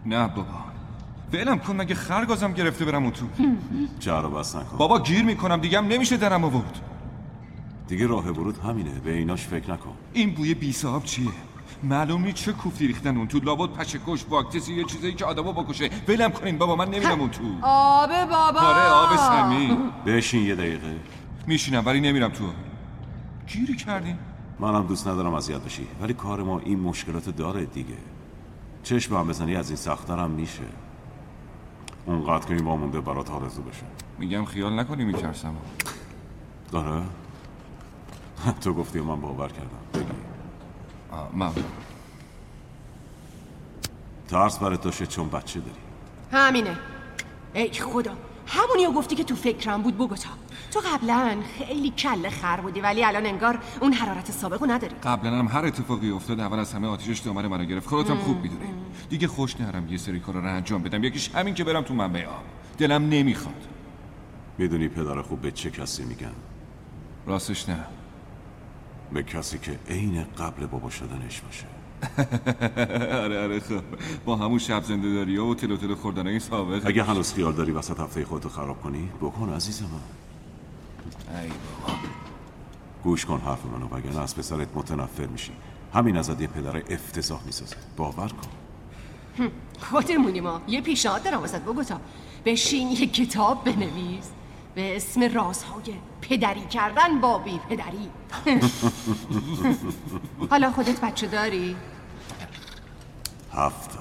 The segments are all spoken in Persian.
نه بابا ولم کن، مگه خرگازم گرفته برم اون تو؟ جا رو بس نکن بابا، گیر میکنم دیگه، هم نمیشه درم آورد. دیگه راه ورود همینه، به ایناش فکر نکن. این بوی بی صاحب چیه؟ معلوم نیست چه کوفتی ریختن اون تو، لابد پشه‌کش، واکتسی، یه چیزایی که آدمو بکشه. ولم کنین بابا، من نمیرم اون تو. آب بابا. آره آب سمی. بشین یه دقیقه. میشینم ولی نمیرم تو. گیری کردین؟ منم دوست ندارم اذیت بشی، ولی کار ما این مشکلات داره دیگه. چشم هم بزنی از این سخت‌تر هم میشه. اونقدر که این وامونده برات آرزو بشه. میگم خیال نکنی میترسم. داره؟ تو گفتی و من باور کردم. بگی. من ترس برات داشته چون بچه داری. همینه. ای خدا، همونیو گفتی که تو فکرم بود بگو. تو قبلا خیلی کله خر بودی ولی الان انگار اون حرارت سابقو نداری. قبلا هم هر اتفاقی افتاد اول از همه آتیشش دامن منو گرفت. خودتم خوب میدونی. دیگه خوش نرم یه سری کارا رو انجام بدم، یکیش همین که برم تو منبع آب. دلم نمیخواد. میدونی پدر خوب به چه کسی میگن؟ راستش نه. به کسی که عین قبل بابا شدنش باشه. آره خب با همون شب زنده داری و تلو خوردنای سابق. اگه هنوز خیال داری وسط هفته خودتو خراب کنی بکن عزیز من. ای بابا گوش کن حرف منو، وگرنه از پسرت متنفر میشی. همین ازت یه پدر افتضاح میسازه، باور کن. خودمونی ما. یه پیشنهاد دارم واسط بگو. بشین یه کتاب بنویس به اسم رازهای پدری کردن با بی پدری. حالا خودت بچه داری؟ 7.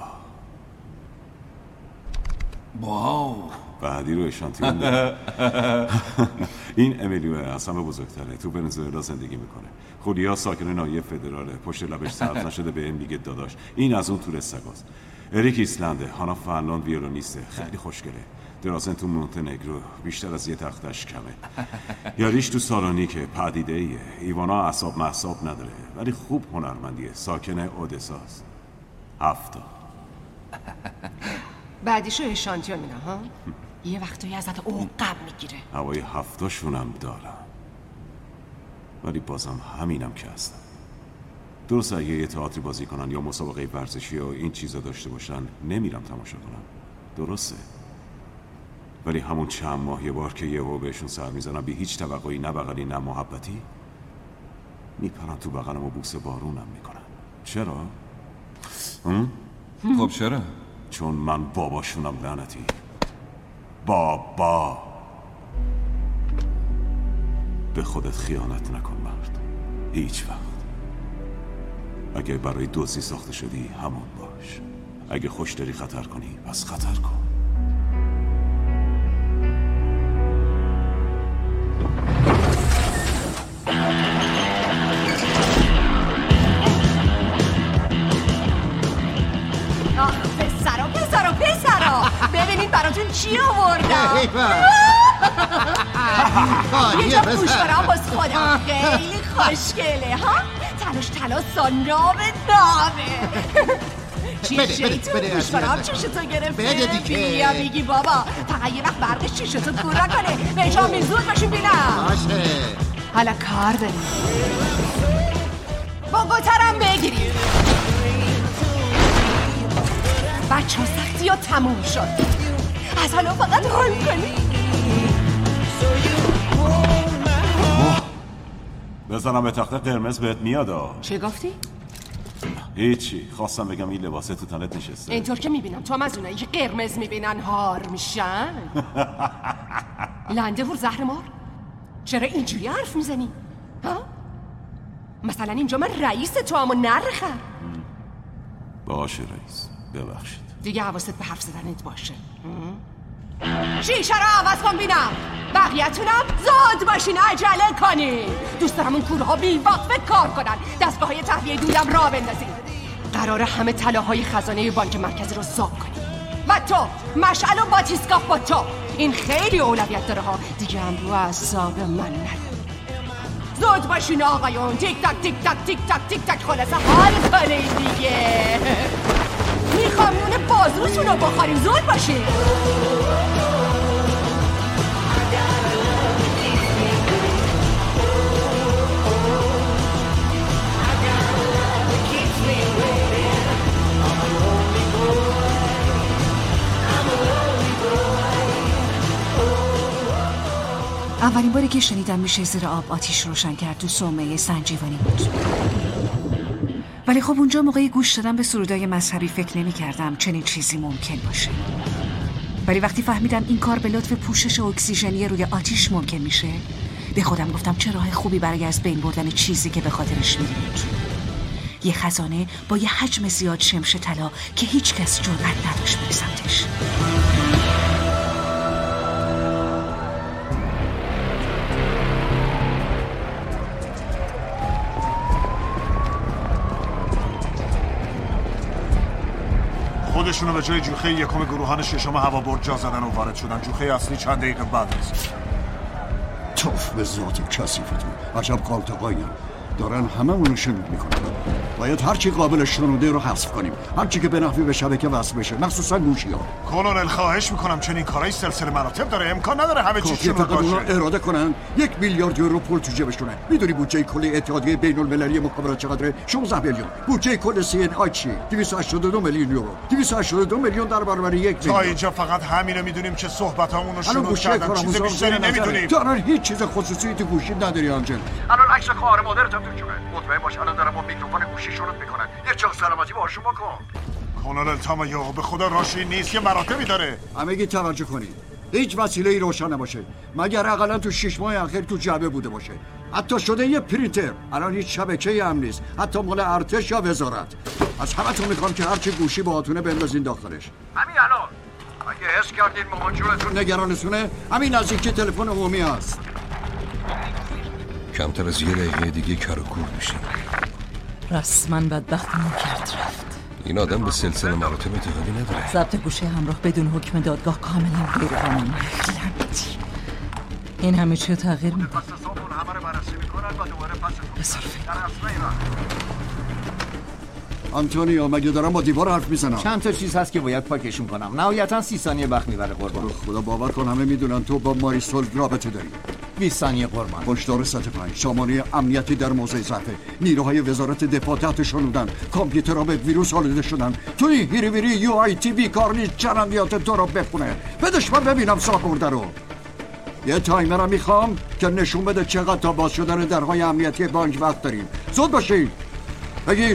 واو، بعدی رو اشانتیون ده. این امیلیو از همه بزرگتره، تو ونزوئلا زندگی میکنه. خودیا ساکن ناحیه فدراله، پشت لبش سبز نشده به این میگه داداش. این از اون تور سگاست. اریک ایسلنده، هانا فنلاند ویولونیسته، خیلی خوشگله. درازن تو مونتنگرو، بیشتر از یه تختش کمه. یاریش تو سالونیکه، پدیده ایه. ایوانا اعصاب محساب نداره ولی خوب هنرمندیه، ساکن اودساست. 7. بعدیشو اشانتیون میدم ها. یه وقتایی ازت عقب میگیره. هوای 7 هم دارم ولی بازم همینم که هستم. درست اگه یه تئاتری بازی کنن یا مسابقه ورزشی و این چیزا داشته باشن نمیرم تماشا کنم، درسته، ولی همون چند ماه یه بار که یهو بهشون سر میزنم بی هیچ توقعی، نه بغلی نه محبتی، میپرن تو بغلم و بوسه بارونم میکنن. چرا؟ خب چرا؟ چون من باباشونم. لعنتی بابا. به خودت خیانت نکن مرد، هیچ وقت. اگه برای دزدی ساخته شدی همون باش. اگه خوش داری خطر کنی پس خطر کن. پسرا ببینید براتون چی آوردم. یه جا گوشوارم باز خودم خیلی خوشگله ها. تلاش ساناب نامه. چیه شیطون گوشوارم چشتو گرفته؟ بیا میگی بابا فقط یه وقت برقش چشتو کور نکنه. به جا میزود باشیم بینم. باشه حالا کار داریم با گوترم بگیریم. بچه ها سختی ها تموم شد، از حالا فقط حال کنی. بزنم به تخت قرمز بهت میادا. چه گفتی؟ هیچی، خواستم بگم این لباسه تو تنت نشسته. اینطور که میبینم تو هم از اونایی که قرمز میبینن هار میشن. لنده هور زهر مار، چرا اینجوری حرف میزنی؟ ها؟ مثلا اینجا من رئیس تو هم و نرخم. باشه رئیس، ببخشید. دیگه حواست به حرف زدنت باشه. شیشه رو عوض کن بینم. بقیه‌تونم زود باشین، عجله کنین. دوست دارم اون کورها بی‌وقفه کار کنن، دستگاه های تهویه دودم را بندازین. قراره همه طلاهای خزانه بانک مرکزی رو صاف کنین و تو مشعل و باتیسکاف با تو. این خیلی اولویت داره ها. دیگه هم رو اعصاب من نرید. زود باشین آقایون. تیک تاک تیک تاک تیک تاک تیک تاک. خلاصه حال کنین دیگه. میخوام نون بازوتون رو بخوریم. زود باشین. اولین باری که شنیدم میشه زیر آب آتیش روشن کرد تو صومعه سنجیوانی بود. ولی خب اونجا موقعی گوش دادن به سرودای مذهبی فکر نمی کردم چنین چیزی ممکن باشه. ولی وقتی فهمیدم این کار به لطف پوشش اکسیژنی روی آتیش ممکن میشه، به خودم گفتم چه راه خوبی برای از بین بردن چیزی که به خاطرش میرید. یه خزانه با یه حجم زیاد شمش طلا که هیچ کس جرأت نداشت بره سمتش. خودشونو به جای جوخه یکم گروهان ششم هوابرد جا زدن و وارد شدن. جوخه اصلی چند دقیقه بعد است. توف به ذات کثیفتون، عجب قالتقاییم. دارن همه اونو شنود میکنن. باید هرچی قابل شنوده رو حذف کنیم، هرچی که به نحوی به شبکه وصل بشه، مخصوصا گوشی ها. کلونل خواهش میکنم چنین کارهای سلسله مراتب داره، امکان نداره همه چی شنود باشه. اونا اراده کنن 1 میلیارد یورو پول تو جیبشونه. میدونی بودجه کل اتحادیه بین المللی مخابرات چقدره؟ 16 میلیون. بودجه کل CNI چی؟ 282 میلیون یورو. 282 میلیون در برابر 1 میلیون. تا اینجا فقط همینو میدونیم که صحبتامون رو شنود کردن، چیز بیشتری نمیدونیم. تو الان هیچ چیز خصوصی تو گوشی نداری آنجل. الان عکس خواهر مادرت هم تو جوبه. مطمئن باش الان دارم با میکروفون گوشی شنود میکنن. یه چاق سلامتی باهاشون بکن. کلونل تامایو به خدا راشی نیست، یه مراتبی داره. همگی توجه کنید. هیچ وسیله‌ای روشن نباشه مگر حداقل تو 6 ماه اخیر تو جعبه بوده باشه. حتی شده یه پرینتر. الان هیچ شبکه‌ای هم نیست، حتی مال ارتش یا وزارت. از همتون میخوام که هرچی گوشی باهاتونه بندازین داخلش. همین الان اگه حس کردین مامان جونتون نگرانتونه، همین نزدیکی تلفن عمومی هست. کمتر از 1 دقیقه دیگه کار و کور میشیم. رسما بدبختمون کرد رفت. این آدم به سلسله مراتب اعتقادی نداره. ضبط گوشه همراه بدون حکم دادگاه کاملا غیر قانونی. لعنتی. این همه چی رو تغییر میده. بسار آنتونیو مگه دارم با دیوار حرف میزنم؟ چند تا چیز هست که باید پاکشون کنم. نهایتا 30 ثانیه وقت میبره قربان. خدا باور کن همه میدونن تو با ماریسول رابطه داری. 20 ثانیه قربان. هشدار سطح 5 سامانه امنیتی در موضع ضعفه. نیروهای وزارت دفاع تحت شنودن. کامپیوترها به ویروس آلوده شدن. توی هیری UITV کار نیست جنندیات تو رو بخونه. بدش من ببینم ساکورده رو. یه تایمر میخوام که نشون بده چقدر تا باز شدن درهای امنیتی بانک وقت داریم. زود باشید. بگیر.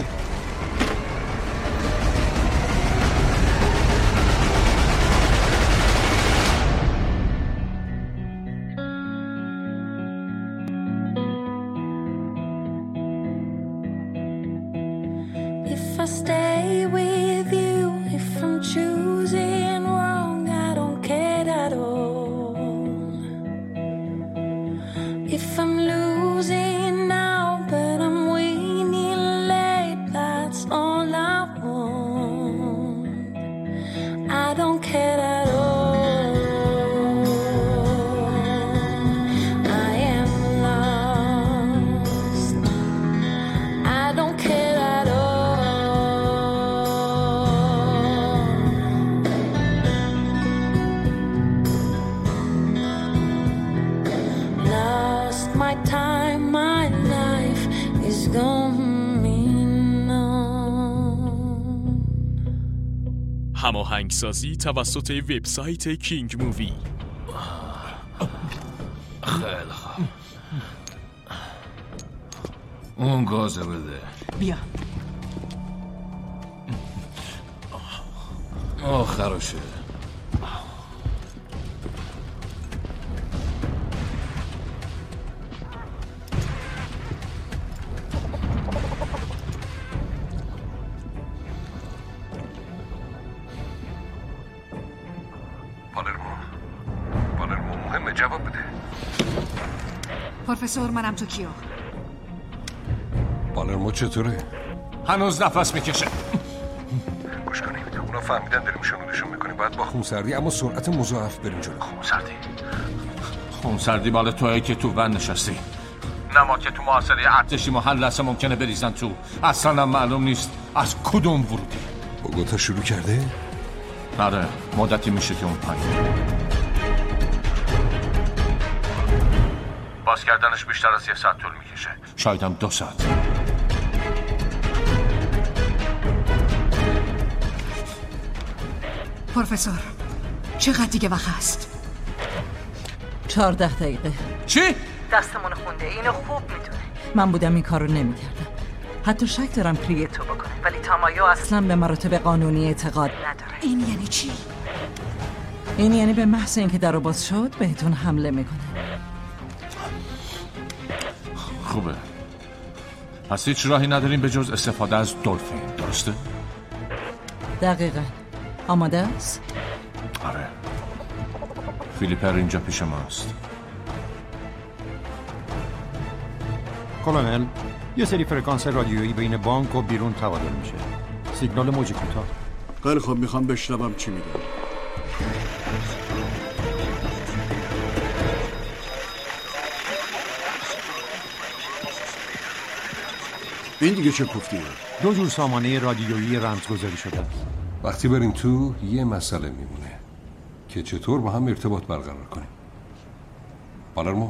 هماهنگسازی توسط وبسایت کینگ مووی. خیلی خوب. اون گازه بده. بیا. آخرشه. پالرمو مهمه، جواب بده. پروفسور منم توکیو. پالرمو چطوره؟ هنوز نفس میکشه. گوش کنید، اونا فهمیدن داریم شنودشون میکنیم. باید با خونسردی اما سرعت مضاعف بریم جلو. خونسردی مال توئه که تو ون نشستی. نما که تو محاصره ارتشی محل لحظه ممکنه بریزن تو. اصلا هم معلوم نیست از کدوم ورودی. بوگوتا شروع کرده؟ آره، مدتی میشه که اون پایین. باز کردنش بیشتر از 1 ساعت طول میکشه. شاید هم 2 ساعت. پروفسور چقدر دیگه وقت هست؟ 14 دقیقه. چی؟ دستمون خونده، اینو خوب میدونه. من بودم این کارو نمیکردم. حتی شک دارم کریتو بکنه، ولی تامایو اصلا به مراتب قانونی اعتقاد نداره. این یعنی چی؟ این یعنی به محض اینکه درو باز شد بهتون حمله میکنه. خوبه. پس هیچ راهی نداریم به جز استفاده از دلفین، درسته؟ دقیقاً. آماده است؟ آره. فیلیپر اینجا پیش ماست. کلونل، یه سری فرکانس رادیویی بین بانک و بیرون تبادل میشه. سیگنال موج کوتاه. خیلی خوب، میخوام بشنوم چی میگه. این دیگه چه کوفتیه؟ 2 جور سامانه رادیویی رمزگذاری شده است. وقتی بریم تو یه مسئله میمونه که چطور با هم ارتباط برقرار کنیم. پالرمو.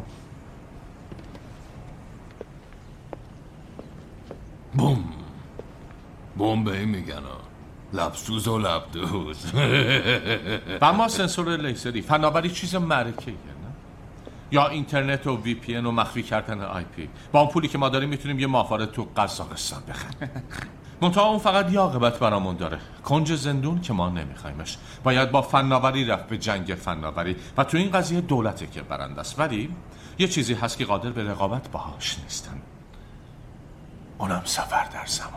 بوم به این میگن لبسوز و لبدوز. و ما سنسور لیزری فناوری چیز معرکه‌ایه نه؟ یا اینترنت و وی پی ان و مخفی کردن آی پی. با اون پولی که ما داریم میتونیم یه ماهواره تو قزاقستان بخریم. منتها اون فقط یه عاقبت برامون داره. کنج زندون که ما نمیخوایمش. باید با فناوری رفت به جنگ فناوری و تو این قضیه دولته که برنده است. ولی یه چیزی هست که قادر به رقابت باهاش نیستن. اونم سفر در زمان.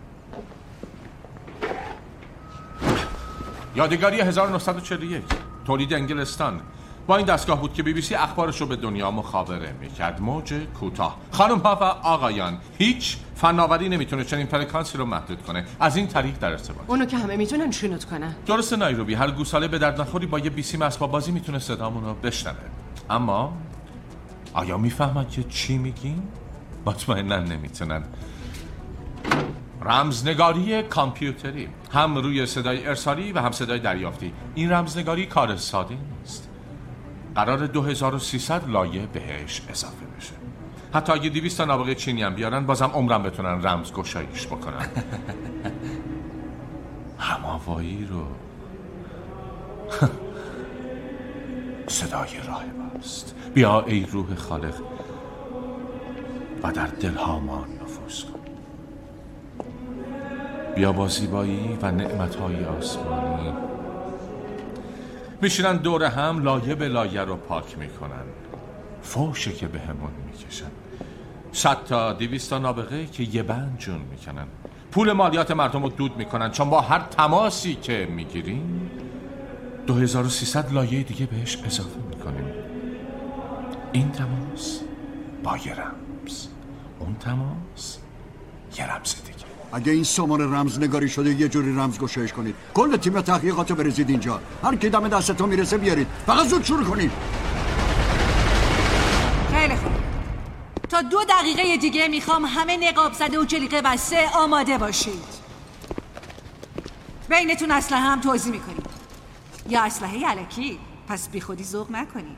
یادگاری 1941 تولید انگلستان. با این دستگاه بود که BBC اخبارش رو به دنیا مخابره میکرد. موج کوتاه. خانم ها و آقایان، هیچ فناوری نمیتونه چنین فرکانسی رو محدود کنه. از این طریق در ارتباط. اونو که همه میتونن شنود کنن. درسته نایروبی هر گوساله به درد نخوری با یه بیسیم اسباب بازی میتونه صدامون رو بشنوه. اما آیا میفهمن که چی میگیم؟ مطمئناً نمیتونن. رمزنگاری کامپیوتری، هم روی صدای ارسالی و هم صدای دریافتی. این رمزنگاری کار ساده نیست. قرار 2300 لایه بهش اضافه بشه. حتی اگه 200 تا نابغه چینی هم بیارن بازم عمرم بتونن رمز گشایش بکنن. هماوایی رو صدای راهب است. بیا ای روح خالق و در دلها ما نفوذ کن. بیا با زیبایی و نعمتهای آسمانی میشینن دور هم لایه به لایه رو پاک میکنن. فوشه که به همون میکشن. 100 تا 200 تا نابغه که یه بند جون میکنن. پول مالیات مردم رو دود میکنن، چون با هر تماسی که میگیریم 2300 لایه دیگه بهش اضافه میکنیم. این تماس با یه رمز، اون تماس یه رمز دیگه. اگه این سامان رمزنگاری شده یه جوری رمز گشایش کنید. کل تیم تحقیقات برزید اینجا. هر کی دم دستتون میرسه بیارید. فقط زود شروع کنید. خیلی خوب. تا 2 دقیقه دیگه میخوام همه نقاب زده و جلیقه بسته آماده باشید. بینتون اسلحه هم توزیع میکنید. یا اسلحه الکی. پس بی خودی ذوق نکنید.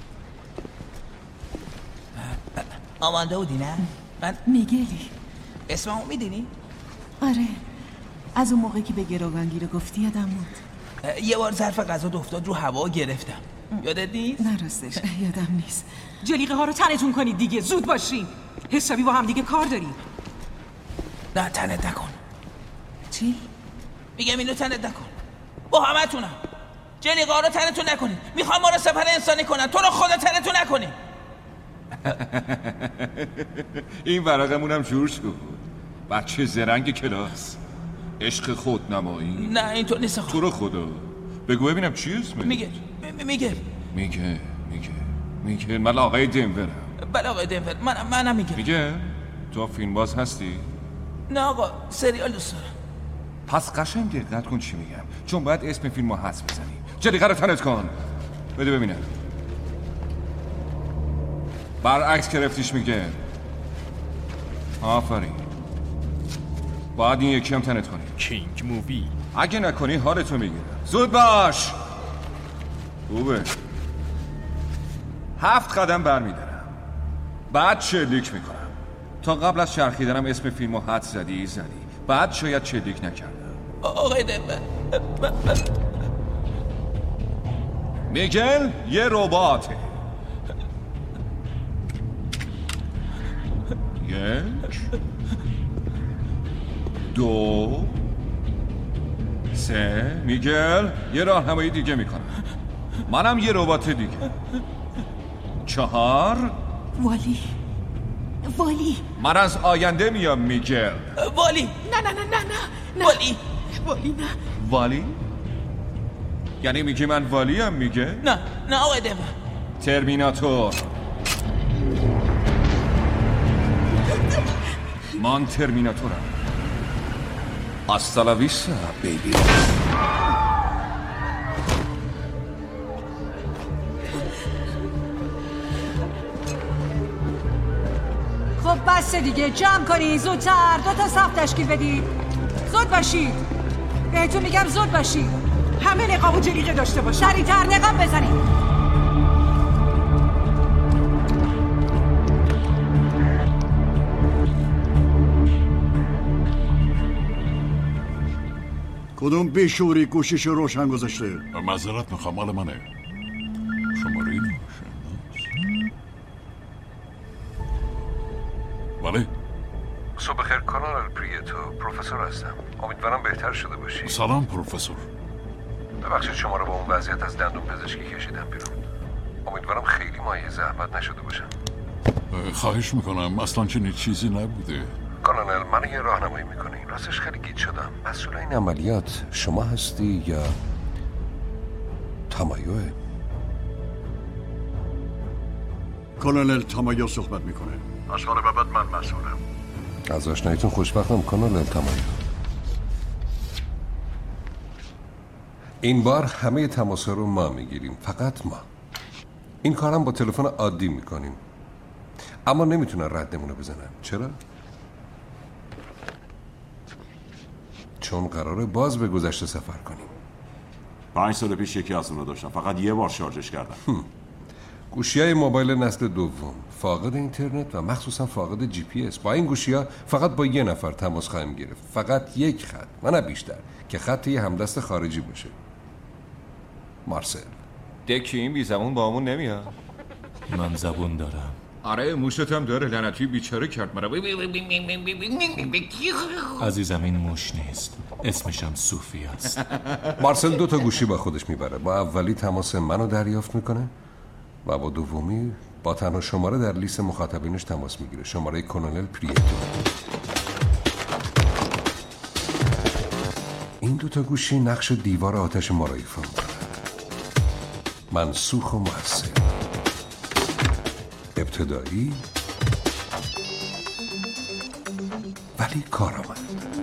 آماده بودی نه؟ من میگلی. اسممو میدونی؟ آره، از اون موقعی که به گروگانگیر گفتی یادم بود. یه بار ظرف غذا افتاد رو هوا گرفتم. یادت نیست؟ نه راستش یادم نیست. جلیقه ها رو تنتون کنید دیگه، زود باشین. حسابی با هم دیگه کار داریم. نه تنت نکن. چی؟ میگم اینو تنت نکن. با همتونم. جلیقه ها رو تنتون نکنید. میخوام ما رو سپر انسانی کنن. تو رو خدا تنتون نکنید. این ورقمونم جور شد. بچه زرنگ کلاس. عشق خودنمایی. نه اینطور نیست آقا. تو رو خدا بگو ببینم چی اسمه؟ میگه من آقای دنورم. بله آقای دنور، منم میگه تو فیلم باز هستی؟ نه آقا، سریال دوست دارم. پس قشنگ دقت کن چی میگم، چون باید اسم فیلمو حدس بزنی. جلیقه رو تنت کن. بده ببینم. برعکس گرفتیش میگه. آفرین. باید این یکی هم تنت کنی. کینگ مووی. اگه نکنی حالتو میگیرم. زود باش. خوبه. 7 قدم برمیدارم. بعد چلیک میکنم. تا قبل از چرخیدنم اسم فیلمو حد زدی. بعد شاید چلیک نکردم. آقای دنور. میگل یه رباته. 1 2 3 میگل یه راهنمایی دیگه میکنم. منم یه ربات دیگه. 4 والی من از آینده میام میگل. والی نه والی نه. والی؟ یعنی میگی من والیم میگه؟ نه آقای دوا. ترمیناتور. من ترمیناتورم. هاستا لا ویستا بیبی. خب بس دیگه، جمع کنی زودتر. 2 تا صف تشکیل بدید. زود باشید، بهتون میگم زود باشید. همه نقاب و جلیقه داشته باش. سریع‌تر نقاب بزنید. کدوم بیشوری گوشیش روشن گذاشته؟ معذرت میخوام، مال منه. شماره این بله؟ صبح بخیر کانال پریتو، پروفسور هستم. امیدوارم بهتر شده باشی. سلام پروفسور. ببخشید شما رو با اون وضعیت از دندون پزشکی کشیدم بیرون. امیدوارم خیلی مایه زحمت نشده باشم. خواهش میکنم، اصلا چنین چیزی نبوده. کانال من یه راهنمایی میکنین. راستش خیلی گیج شدم. مسئول این عملیات شما هستی یا تامایوه؟ کانال تامایو صحبت میکنه. از حال به بعد من مسئولم. از آشناییتون خوشبختم کانال تامایو. این بار همه تماس‌ها رو ما میگیریم، فقط ما. این کارم با تلفن عادی میکنیم، اما نمیتونن ردمونو بزنن. چرا؟ چون قراره باز به گذشته سفر کنیم. 5 سال پیش یکی از اونو داشتم، فقط یه بار شارژش کردم. گوشی‌های موبایل نسل دوم، فاقد اینترنت و مخصوصا فاقد جی پی اس. با این گوشی‌ها فقط با یه نفر تماس خواهیم گرفت، فقط یک خط و نه بیشتر، که خط یه همدست خارجی باشه. مارسل. دکی این بی زبون با همون نمیاد. من زبون دارم. آره موشت هم داره، لعنتی بیچاره کرد مرا. عزیزم این موش نیست، اسمشم صوفی است. مارسل 2 تا گوشی با خودش میبره. با اولی تماس منو دریافت میکنه و با دومی با تنها شماره در لیست مخاطبینش تماس میگیره، شماره کانال پریتو. این 2 تا گوشی نقش دیوار آتش ما را ایفا میکنه. منسوخ و موثر، ابتدایی ولی کارآمد.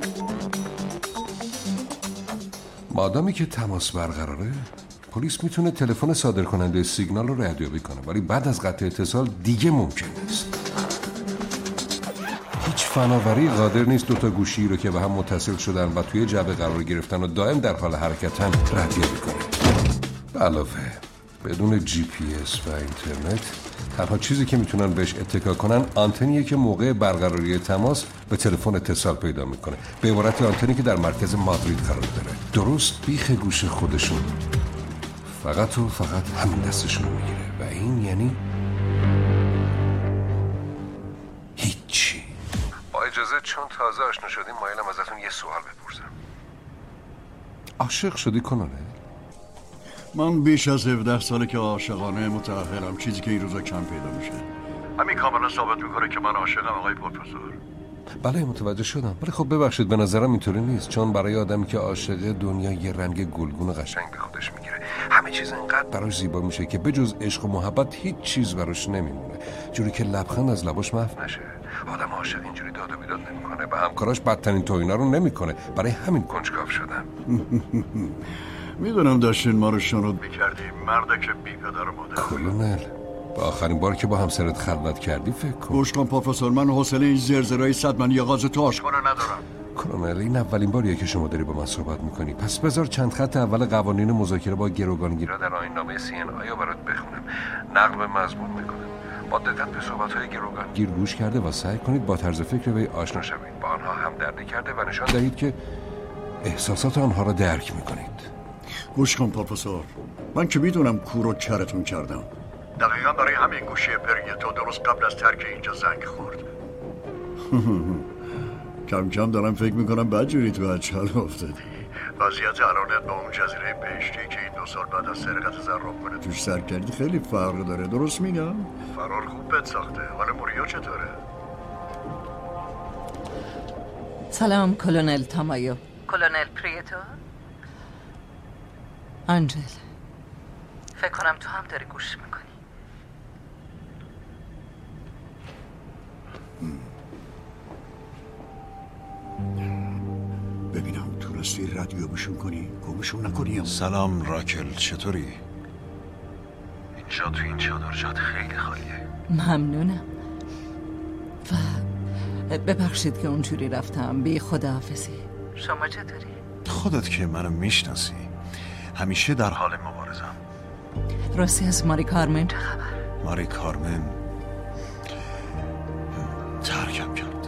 مادامی که تماس برقراره، پلیس میتونه تلفن صادر کننده سیگنال رو ردیابی کنه، ولی بعد از قطع اتصال دیگه ممکن نیست. هیچ فناوری قادر نیست 2 تا گوشی رو که به هم متصل شدن و توی جعبه قرار گرفتن و دائم در حال حرکتن ردیابی کنه. به علاوه بدون جی پی اس و اینترنت، تنها چیزی که میتونن بهش اتکا کنن آنتنیه که موقع برقراری تماس به تلفن اتصال پیدا میکنه. به عبارت آنتنی که در مرکز مادرید قرار داره، درست بیخ گوش خودشون. فقط و فقط همین دستشون میگیره و این یعنی هیچی. با اجازه چون تازه آشنا شدیم مایلم ازتون یه سوال بپرسم. عاشق شدی کنانه؟ من بیش از 17 ساله که عاشقانه متأهلم، چیزی که این روزا کم پیدا میشه. همین کاملا ثابت میکنه که من عاشقم آقای پروفسور. بله متوجه شدم، ولی خب ببخشید به نظرم اینطوری نیست، چون برای آدمی که عاشق دنیا یه رنگ گلگون قشنگ به خودش میگیره. همه چیز اینقدر براش زیبا میشه که بجز عشق و محبت هیچ چیز براش نمیمونه، جوری که لبخند از لباش محو نشه. آدم عاشق اینجوری داد و بیداد نمیکنه، به همکاراش بدترین توهینا رو نمیکنه. برای همین کنجکاو شدم. میدونم داشتین ما رو شنود میکردیم، مردک بی پدر و مادر. کلونل، با آخرین بار که با همسرت خلوت کردی فکر کن. گوش کن پروفسور، من حوصله این زرزرای صدمنی غاز تو آشکارا ندارم. کلونل، این اولین باریه که شما داری با من صحبت میکنی، پس بذار چند خط اول قوانین مذاکره با گروگانگیرا در آیین‌نامه CNI برات بخونم. نقل به مضمون میکنم. با دقت به صحبت‌های گروگانگیر گوش کرده و سعی کنید با طرز فکر وی آشنا شوید. با آنها همدردی کرده و نشان دهید که احساسات آنها را درک میکنید. گوش کن پروفسور، من که میدونم کورو کرتون کردم. دقیقا برای همین گوشی پریتو درست قبل از ترک اینجا زنگ خورد. کم کم دارم فکر میکنم بدجوری تو اجل افتادی. وضعیت الانت با اون جزیره بهشتی که این 2 سال بعد از سرقت زرافکنه توش سرکردی خیلی فرق داره، درست میگم؟ فرار خوب بد ساخته. حال موریا چطوره؟ سلام کلونل تامایو. کلونل پریتو؟ آنجل، فکر کنم تو هم داری گوش میکنی. ببینم تونستی رادیو بشون کنی؟ گمشون نکنی؟ سلام راکل، چطوری؟ اینجا تو این چادرجات خیلی خالیه. ممنونم و ببخشید که اونجوری رفتم. بی خداحافظی. شما چطوری؟ خودت که منو میشناسی، همیشه در حال مبارزم. راستی از ماری کارمن چه خبر؟ ماری کارمن ترکم کرد.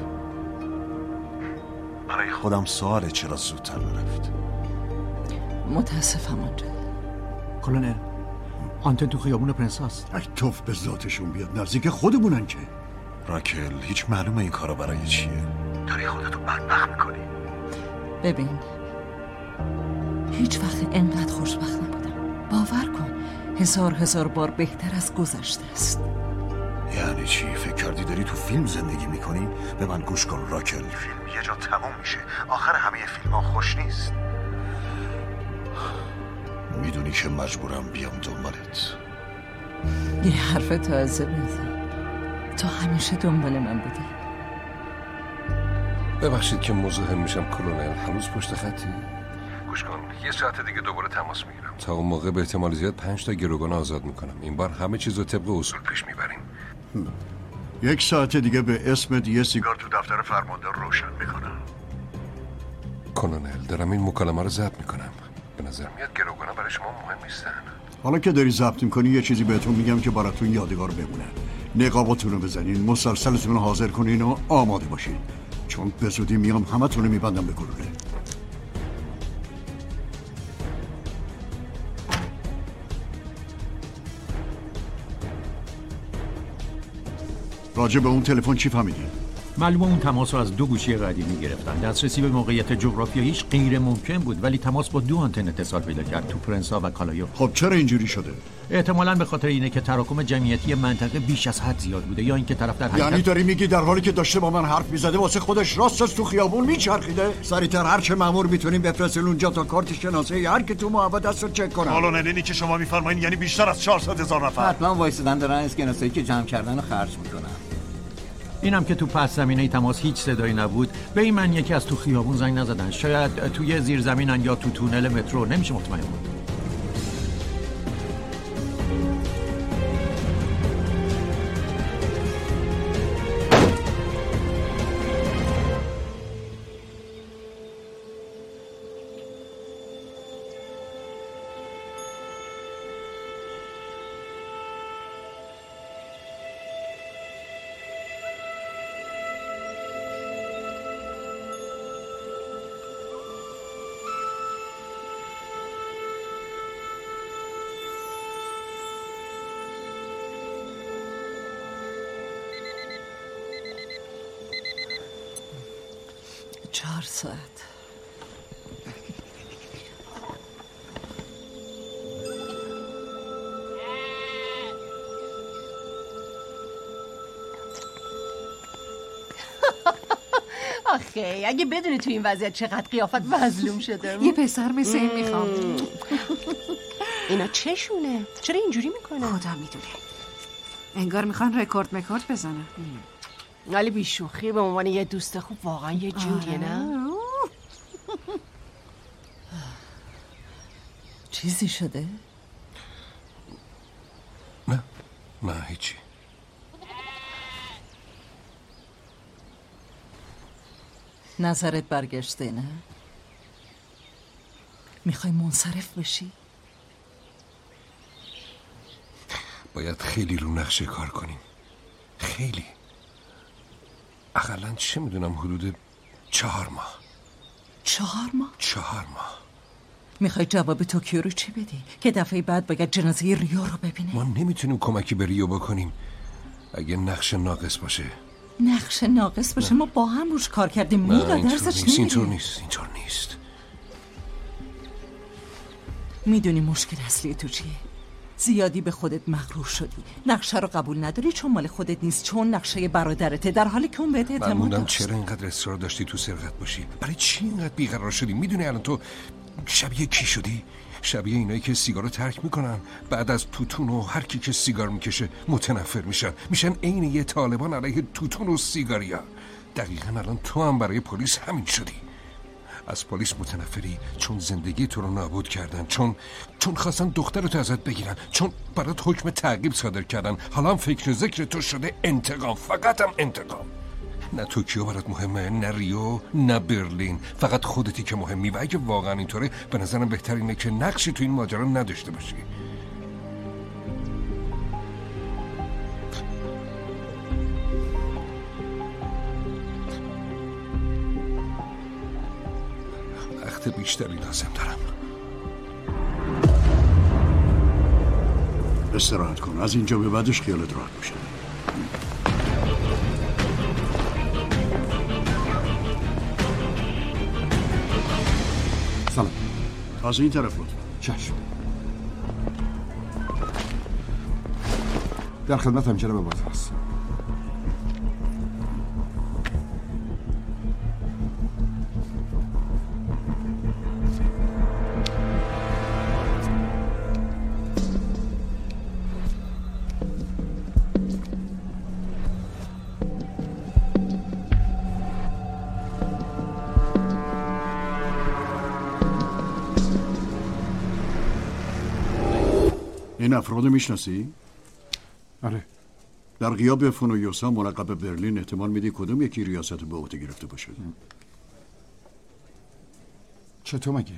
برای خودم سواله چرا زودتر نرفت. متاسفم آنجل. کلونل، آنتن تو خیابون پرنساس. ای توف به ذاتشون بیاد، نزدیک خودمونن که. راکل، هیچ معلومه این کارا برای چیه؟ داری خودتو بدبخت میکنی. ببین، هیچ وقت انقدر خوشبخت نبودم. باور کن 1000 بار بهتر از گذشته است. یعنی چی؟ فکر کردی داری تو فیلم زندگی میکنی؟ به من گوش کن راکل، فیلم یه جا تموم میشه، آخر همه فیلم ها خوش نیست. میدونی که مجبورم بیام دنبالت. یه حرف تازه بزن. تو همیشه دنبال من بودی. ببخشید که مزاحم میشم کلونل، هنوز پشت خطی؟ گوش کن، 1 ساعت دیگه دوباره تماس میگیرم. تا اون موقع به احتمال زیاد 5 تا گروگان آزاد میکنم. این بار همه چیز رو طبق اصول پیش میبریم. 1 ساعت دیگه به اسمت یه سیگار تو دفتر فرماندار روشن میکنم. کلونل، دارم این مکالمه رو ضبط میکنم. به نظر میاد گروگانا برای شما مهم نیستن. حالا که داری ضبط میکنی یه چیزی بهتون میگم که براتون یادگار بمونه. نقاباتون رو بزنین، مسلسلتون رو حاضر کنین و آماده باشین، چون به زودی میام همتون رو میبندم به گلوله. راجع به اون تلفن چی فهمیدین؟ معلومه اون تماس رو از 2 گوشی قدیمی گرفتن. دسترسی به موقعیت جغرافیاییش غیر ممکن بود، ولی تماس با 2 آنتن اتصال پیدا کرد تو پرنسا و کالایو. خب چرا اینجوری شده؟ احتمالاً به خاطر اینه که تراکم جمعیتی منطقه بیش از حد زیاد بوده، یا اینکه طرف در حقیقت... یعنی داری میگی در حالی که داشته با من حرف میزده واسه خودش راست از تو خیابون میچرخیده؟ سریعتر هر چه مأمور میتونیم بفرستین اونجا تا کارت شناسایی هر کی تو محبت دست رو چک کنه. حالا اینی که شما میفرمایین یعنی بیشتر از 400,000 نفر. حتما وایسادن دارن اسکناسایی که جمع کردن رو خرج میکنن. اینم که تو پس زمینه تماس هیچ صدایی نبود، به این معنیه که از تو خیابون زنگ نزدن. شاید توی زیرزمینن یا تو تونل مترو، نمیشه مطمئن بود. ساعت. آخه اگه بدونی تو این وضعیت چقدر قیافت مظلوم شده. یه پسر مثل این میخوام. اینا چشونه؟ چرا اینجوری میکنه؟ خدا میدونه. انگار میخوان رکورد بزنن. ولی بیشوخی به عنوان یه دوست خوب واقعا یه جوریه نه؟ چیزی شده؟ نه هیچی. نظرت برگشته نه؟ میخوای منصرف بشی؟ باید خیلی رو نقشه کار کنیم. خیلی. اقلن چه میدونم حدود 4 ماه. 4 ماه؟ 4 ماه. میخوای جواب توکیو رو چی بدی؟ که دفعه بعد باید جنازه ریو رو ببینی؟ ما نمیتونیم کمکی به ریو بکنیم اگه نقشه ناقص باشه. نقش ناقص باشه. ما با هم روش کار کردیم. میلا درزش نمیره. اینطور نیست. میدونی مشکل اصلی تو چیه؟ زیادی به خودت مغرور شدی. نقشه رو قبول نداری چون مال خودت نیست، چون نقشه برادرته، در حالی که اون بهت اعتماد داشت. چرا اینقدر اصرار داشتی تو سرقت باشی؟ برای چی اینقدر بیقرار شدی؟ میدونی الان تو شبیه کی شدی؟ شبیه اینایی که سیگارو ترک میکنن، بعد از توتون و هر کی که سیگار میکشه متنفر میشن عین یه طالبان علیه توتون و سیگاریا. دقیقاً الان تو هم برای پلیس همین شدی. از پلیس متنفری چون زندگی تو رو نابود کردن، چون خواستن دخترتو ازت بگیرن، چون برات حکم تعقیب صادر کردن. حالا هم فکر ذکر تو شده انتقام، فقط هم انتقام. نه توکیو برات مهمه، نه ریو، نه برلین، فقط خودتی که مهمی. و اگه واقعا اینطوره به نظرم بهتر اینه که نقشی تو این ماجرا نداشته باشی. وقت بیشتری لازم دارم. استراحت کن، از اینجا به بعدش خیالت راحت باشه. سلام. از این طرف بود. چشم. در خدمتم جناب بازرس. این افراد میشناسی؟ آره. در غیاب فونویوسا ملقب برلین احتمال میدی کدوم یکی ریاست به عهده گرفته باشه؟ چطور مگه؟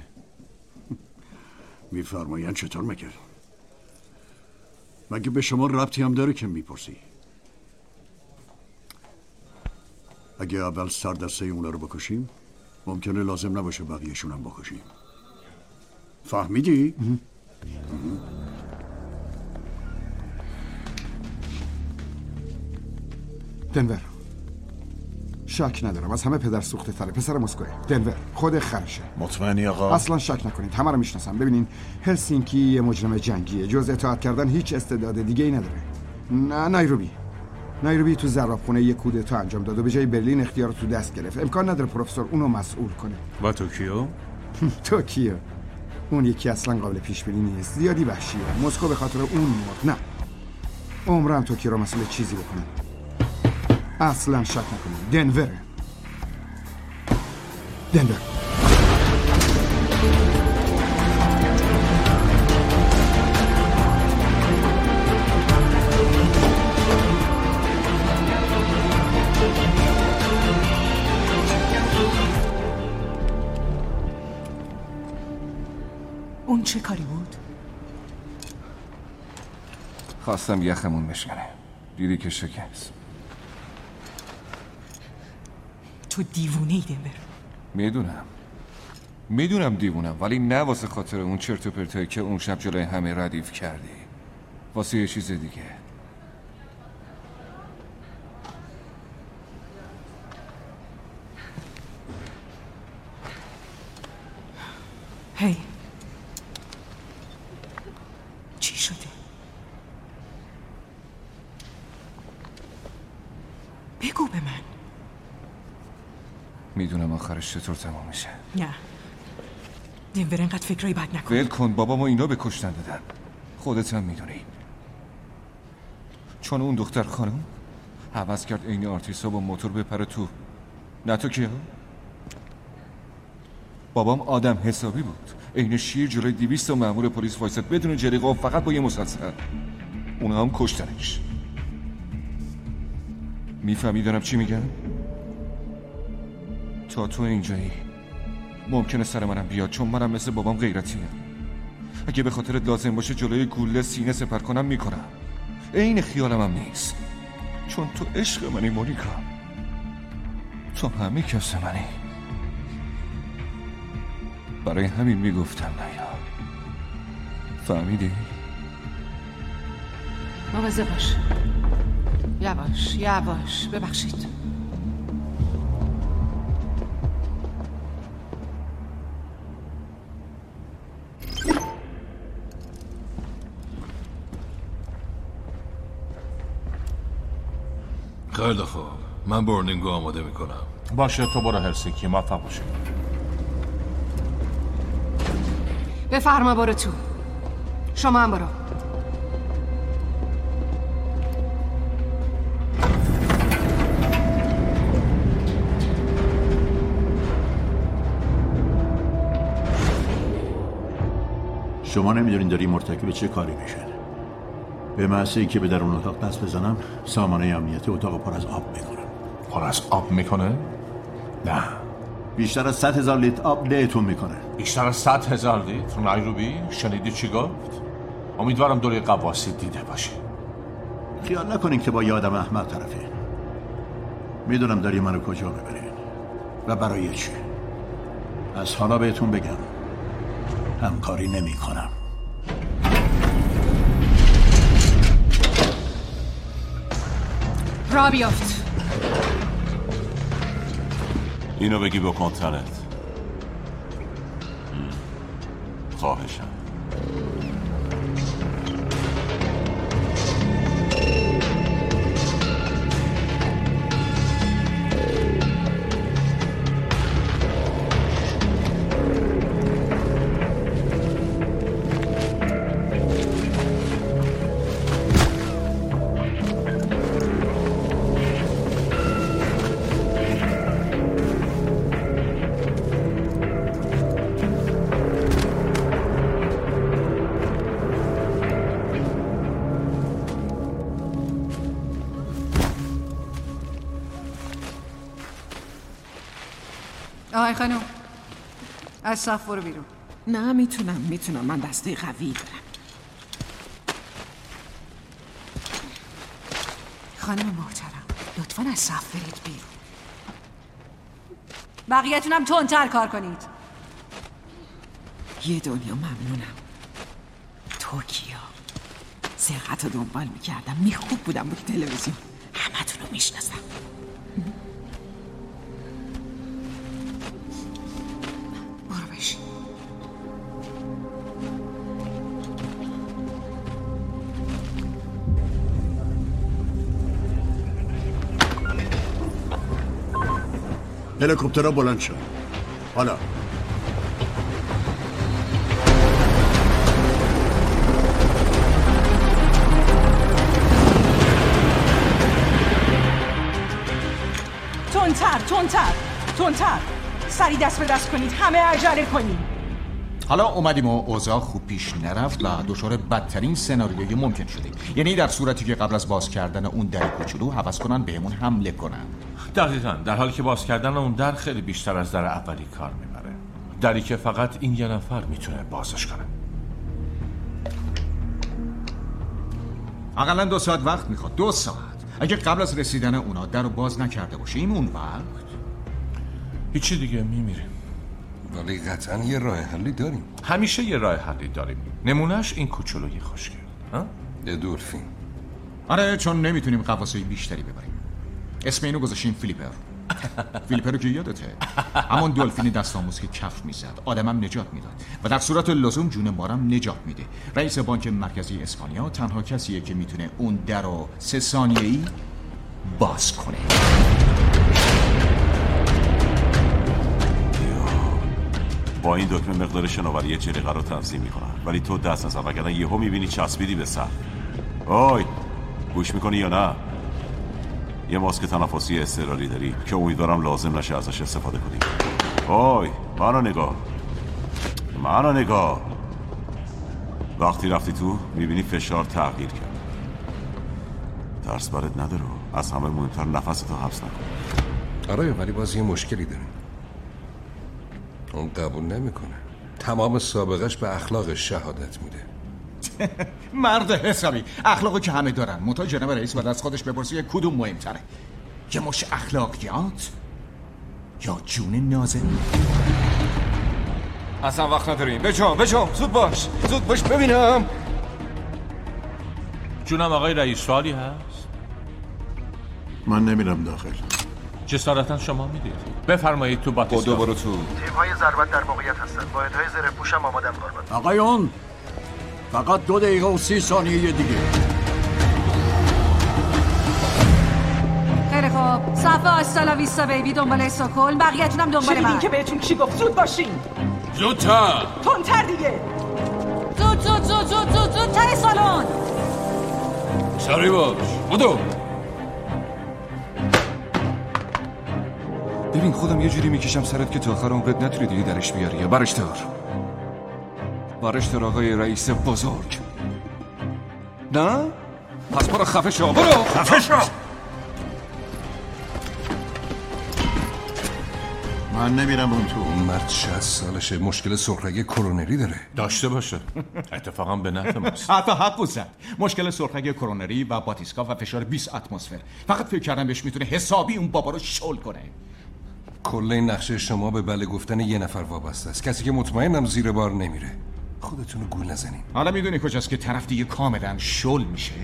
میفرمایند چطور مگه؟ مگه به شما ربطی هم داره که میپرسی؟ اگه اول سر دسته اونا رو بکشیم ممکنه لازم نباشه بقیه‌شون هم بکشیم. فهمیدی؟ دنور. شک ندارم از همه پدر سوخته تره. پسر مسکوه. دنور خود خرشه. مطمئنی آقا؟ اصلا شک نکنید، همه رو میشناسم. ببینین هلسینکی یه مجرم جنگیه، جز اطاعت کردن هیچ استعداد دیگه ای نداره. نه نایروبی تو زرافخونه یه کودتا انجام داد و به جای برلین اختیار رو تو دست گرفت. امکان نداره پروفسور اونو مسئول کنه. و توکیو؟ توکیو اون یکی اصلا قابل پیش بینی نیست. زیادی وحشیه. مسکو به خاطر اون مرد. نه عمرم توکیو رو مسئول چیزی بکنم. اصلا شک نکنید. دنور. اون چه کاری بود؟ خواستم یخمون بشکنه. دیدی که شکست. تو دیوونه ای دنور. میدونم دیوونم، ولی نه واسه خاطر اون چرت و پرتایی که اون شب جلوی همه ردیف کردی. واسه یه چیز دیگه. هی چی شده؟ بگو به من. میدونم آخرش چطور تمام میشه. نه دنور انقدر فکرایی بد نکن. ول کن، بابامو اینا به کشتن دادن. خودت هم میدونی. چون اون دختر خانم حوض کرد این آرتیسا با موتور بپره تو. نه تو کیه؟ بابام آدم حسابی بود. این شیر جلوی 200 تا مأمور پلیس وایساد بدون جلیقه و فقط با یه مسلسل. اونا هم کشتنش. میفهمی دارم چی میگم؟ تا تو اینجایی ممکنه سر منم بیاد، چون منم مثل بابام غیرتیم. اگه به خاطر لازم باشه جلوی گوله سینه سپر کنم میکنم. این خیالم هم نیست، چون تو عشق منی مونیکا. تو همه کس منی. برای همین میگفتم نیا. فهمیدی؟ مواظب باش. یواش یواش، ببخشید. خیلی خوب، من بورنینگو آماده میکنم. باشه، تو برو هلسینکی، موفق باشی. بفرما برو تو. شما هم برو. شما نمیدونین داری مرتکب چه کاری میشن. به محض اینکه به درون اتاق دست بزنم، سامانه امنیتی اتاق پر از آب میکنم. پر از آب میکنه؟ نه. بیشتر از 100,000 لیتر آب لهتون میکنه. بیشتر از 100,000 لیتر؟ نایروبی؟ شنیدی چی گفت؟ امیدوارم دوره قواسی دیده باشی. خیال نکنین که با یه آدم احمق طرفی. میدونم داری منو کجا ببرین و برای چی. از حالا بهتون بگم همکاری نمی کنم. را بیافت. اینو بگی بکن تنت. خواهشم. آقای خانم، از صف برو بیرون. نه میتونم، من دسته قوی دارم. خانم محترم، لطفاً از صف برید بیرون. بقیه‌تونم تندتر کار کنید. یه دنیا ممنونم. توکیو سرقت رو دنبال میکردم، خوب بودم بود تلویزیون، همه تون رو میشناسم. هلیکوپترها بلند شد. حالا تندتر سری دست به دست کنید، همه عجله کنید. حالا اومدیم و اوضاع خوب پیش نرفت و دچار بدترین سناریوی ممکن شده. یعنی در صورتی که قبل از باز کردن اون در کوچولو هوس کنن بهمون حمله کنن. دقیقاً، در حالی که باز کردن اون در خیلی بیشتر از در اولی کار میبره. دری که فقط این یه نفر میتونه بازش کنه. حداقل 2 ساعت وقت میخواد. 2 ساعت. اگه قبل از رسیدن اونا در رو باز نکرده باشیم اون وقت هیچی دیگه میمیریم. ولی قطعا یه راه حلی داریم. همیشه یه راه حلی داریم. نمونهش این کوچولوی خوشگل. یه دولفین. آره، چون نمیتونیم قواسای بیشتری ببریم. اسم اینو گذاشتیم فیلیپر. فیلیپر که یادته؟ همون دلفین دست آموز که کف میزد، آدمم نجات میداد و در صورت لزوم جون مارم نجات میده. رئیس بانک مرکزی اسپانیا تنها کسیه که میتونه اون در رو 3 ثانیه‌ای باز کنه. با این دکمه مقدار شناوری جلیقه رو تنظیم میکنن، ولی تو دست نزن وگرنه یهو میبینی چسبیدی به سر. اوی، گوش میکنی یا نه؟ یه ماسک تنفسی اضطراری داری که امیدوارم لازم نشه ازش استفاده کنی. اوی، منو نگاه. وقتی رفتی تو میبینی فشار تغییر کرد. ترس برات نداره، از همه مهمتر نفستو حبس نکن. آره، ولی باز یه مشکلی داریم. اون قبول نمیکنه. تمام سابقش به اخلاقش شهادت میده. مرد حسابی، اخلاقو که همه دارن. منتها جناب رئیس بعد از خودش بپرسه کدوم مهمتره، یه مش اخلاقیات یا جون نازنین؟ اصلا وقت نداریم. بجام زود باش ببینم. جونم آقای رئیس، سوالی هست؟ من نمیرم داخل. جسارتا شما میدید. بفرمایید تو باتیستا. بدو برو تو. تیم‌های ضربت در موقعیت هستند. واحدهای زره پوش هم آماده‌اند قربان. آقایون فقط 2 دقیقه و 30 ثانیه دیگه. خیلی خوب. صف آستالا ویستا بیبی دنبال استکهلم، بقیه‌تونم دنبال من. شنیدین که بهتون کی گفت زود باشین. زودتر. تندتر دیگه. زود تر سالن. سری باش. بدو. ببین خودم یه جوری میکشم سرت که تا آخر عمرت نتونی دیگه درش بیاری. یا برش دار آقای رئیس بزرگ. نه؟ پس برو خفه شو. برو خفه شو. من نمیرم اون تو. این مرد 60 سالشه، مشکل سرخرگ کرونری داره. داشته باشه. اتفاقا به نفع ماست. حتی حق زد. مشکل سرخرگ کرونری و باتیسکا و فشار 20 اتمسفر. فقط فکر کردم بهش میتونه حسابی اون بابا رو شل کنه. کل این نقشه شما به بله گفتن یه نفر وابسته است. کسی که مطمئنم زیر بار نمیره. خودتونو گول نزنین. حالا میدونی کجاست که طرف دیگه کاملا شل میشه؟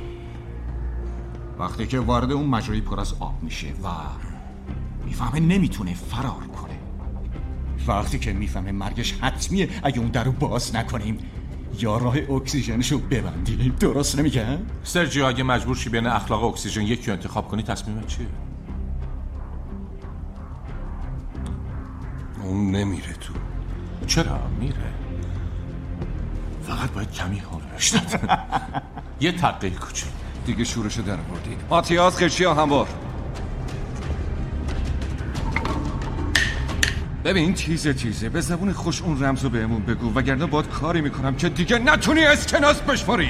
وقتی که وارد اون مجرای پر از آب میشه و میفهمه نمیتونه فرار کنه. وقتی که میفهمه مرگش حتمیه اگه اون درو باز نکنیم یا راه اکسیژنشو ببندیم. درست نمیگم؟ سرجیو اگه مجبور شی بین اخلاق اکسیژن یکی رو انتخاب کنی تصمیمت چیه؟ اون نمیره تو. چرا میره؟ فقط باید کمی حال بهش داد. یه تقیه کوچولو. دیگه شورشو در آوردی. ماتیاس خرچیا هموار. ببین تیزه به زبون خوش اون رمزو بهمون بگو وگرنه باید کاری میکنم که دیگه نتونی اسکناس بشماری.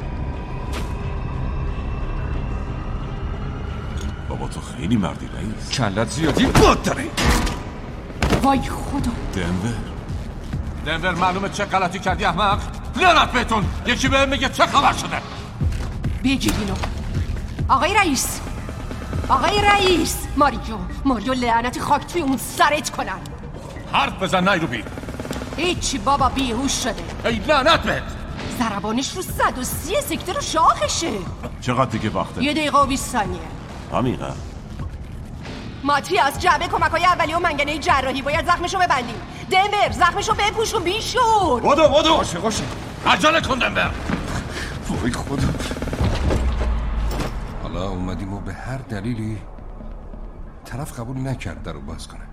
بابا تو خیلی مردی رئیس. کلت زیادی بود داره. وای خدا. دنور معلومه چه غلطی کردی احمق. لعنت بهتون. یکی بهم میگه چه خبر شده. بگیر اینو. آقای رئیس ماریو لعنتی خاک توی اون سرت کنن. حرف بزن نیروبی. هیچی بابا بیهوش شده. ای لعنت بهت. ضربانش رو 130 سکتر شاخشه. چقدر دیگه وقته؟ 1 دقیقه و 20 ثانیه. عمیقا. ماتیاس جعبه کمک‌های اولیه و منگنه جراحی باید زخمشو ببندیم. دنور زخمشو بپوشون بیشور. بدو باشه عجله کن دنور. وای خدا. حالا اومدیم و به هر دلیلی طرف قبول نکرد درو باز کنه.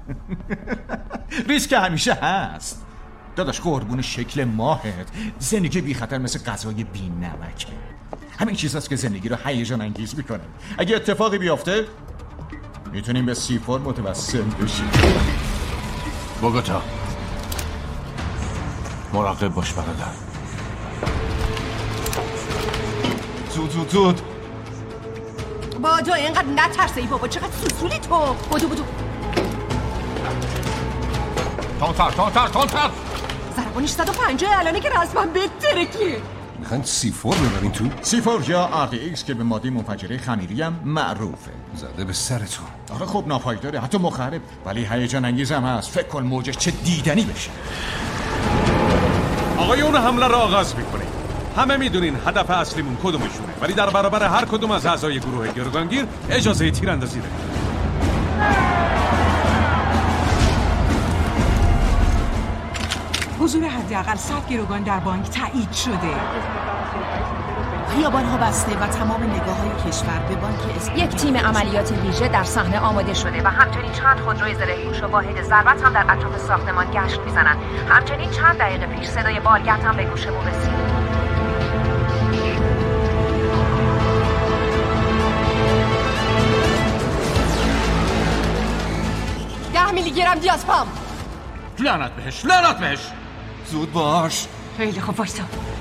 ریسک همیشه هست داداش. قربون شکل ماهت. زندگی بی خطر مثل غذای بی نمکه. همین چیزاست که زندگی رو هیجان انگیز میکنه. اگه اتفاقی بیافته میتونیم به C4 متوسل بشیم. بوگوتا مراقب باش برادر. زود بادو اینقدر نترسه ای بابا. چقدر سوسولی تو. بودو تونتر. ضربانش 150 الانه که رسما بهتره. میخواین C4 ببرین تو؟ C4 یا RDX که به ماده منفجره خمیری هم معروفه. زده به سرتون. آره خب ناپایداره حتی مخرب ولی هیجان انگیز هم هست. فکر کن موجش چه دیدنی بشه. آقایون حمله را آغاز میکنیم. همه میدونین هدف اصلیمون کدومشونه ولی در برابر هر کدوم از اعضای گروه گروگانگیر اجازه تیراندازی داریم. حضور حداقل 100 گروگان در بانک تایید شده. خیابان‌ها بسته و تمام نگاه‌های کشور به بانک اسم. یک تیم عملیات ویژه در صحنه آماده شده و همچنین چند خودروی زره‌پوش و واحد ضربت هم در اطراف ساختمان گشت میزنند. همچنین چند دقیقه پیش صدای بالگرد هم به گوشمون رسید. 10 میلی گرم دیازپام. لعنت بهش. زود باش. خیلی خوب وایسا.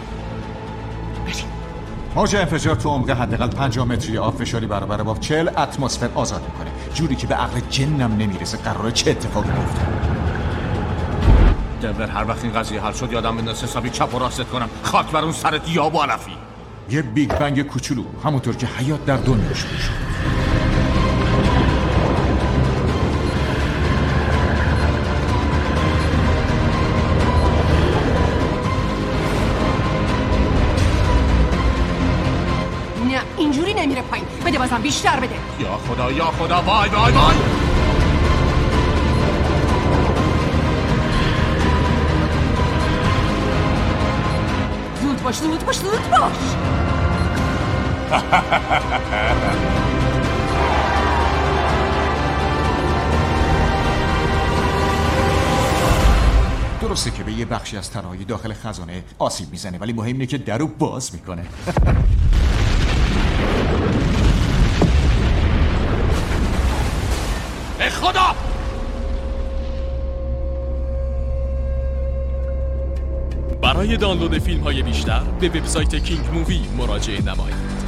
موج انفجار تو عمق حداقل 50 متری آب فشاری برابر با 40 اتمسفر آزاد میکنه. جوری که به عقل جنم نمیرسه قراره چه اتفاقی بیفته. دنور هر وقت این قضیه حل شد یادم بنداز حسابی چپ و راست کنم. خاک بر اون سرت یاب و علفی. یه بیگ بنگ کوچولو همونطور که حیات در دنیا شروع شد. اینجوری نمیره پایین. بده بازم بیشتر بده. یا خدا یا خدا، وای وای وای. زود باش زود باش زود باش. درسته که به یه بخشی از طرحهای داخل خزانه آسیب میزنه، ولی مهم اینه که درو باز میکنه. به خدا! برای دانلود فیلم‌های بیشتر به وبسایت کینگ مووی مراجعه نمایید.